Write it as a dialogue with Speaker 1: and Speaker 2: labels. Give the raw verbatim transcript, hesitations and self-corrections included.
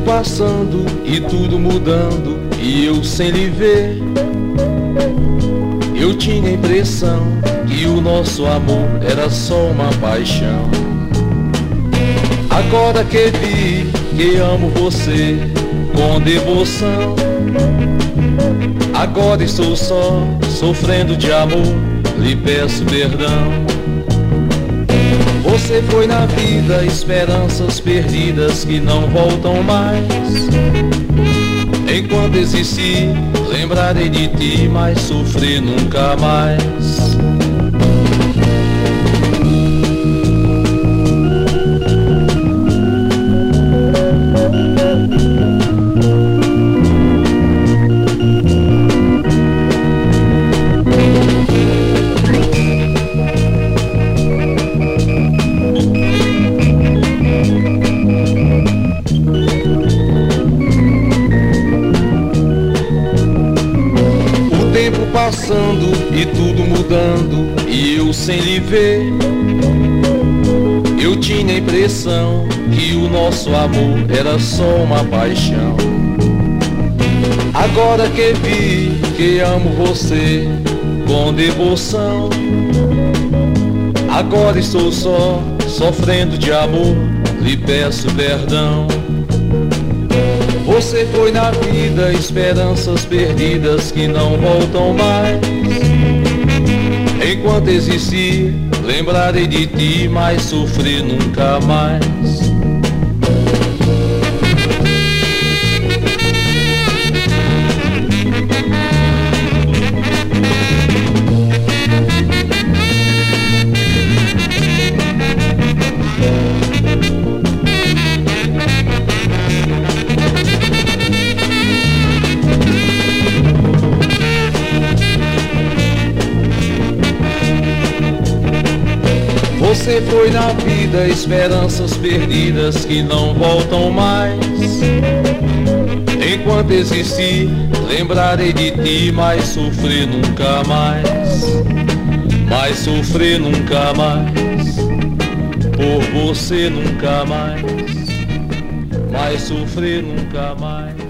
Speaker 1: passando e tudo mudando, e eu sem lhe ver. Eu tinha a impressão que o nosso amor era só uma paixão. Agora que vi que amo você com devoção, agora estou só, sofrendo de amor, lhe peço perdão. Você foi na vida esperanças perdidas que não voltam mais. Enquanto existir, lembrarei de ti, mas sofrer nunca mais. Passando e tudo mudando, e eu sem lhe ver. Eu tinha a impressão que o nosso amor era só uma paixão. Agora que vi que amo você com devoção, agora estou só, sofrendo de amor, lhe peço perdão. Você foi na vida esperanças perdidas que não voltam mais. Enquanto existir, lembrarei de ti, mas sofrer nunca mais. Você foi na vida esperanças perdidas que não voltam mais. Enquanto existir, lembrarei de ti, mas sofrer nunca mais. Mas sofrer nunca mais. Por você nunca mais. Mas sofrer nunca mais.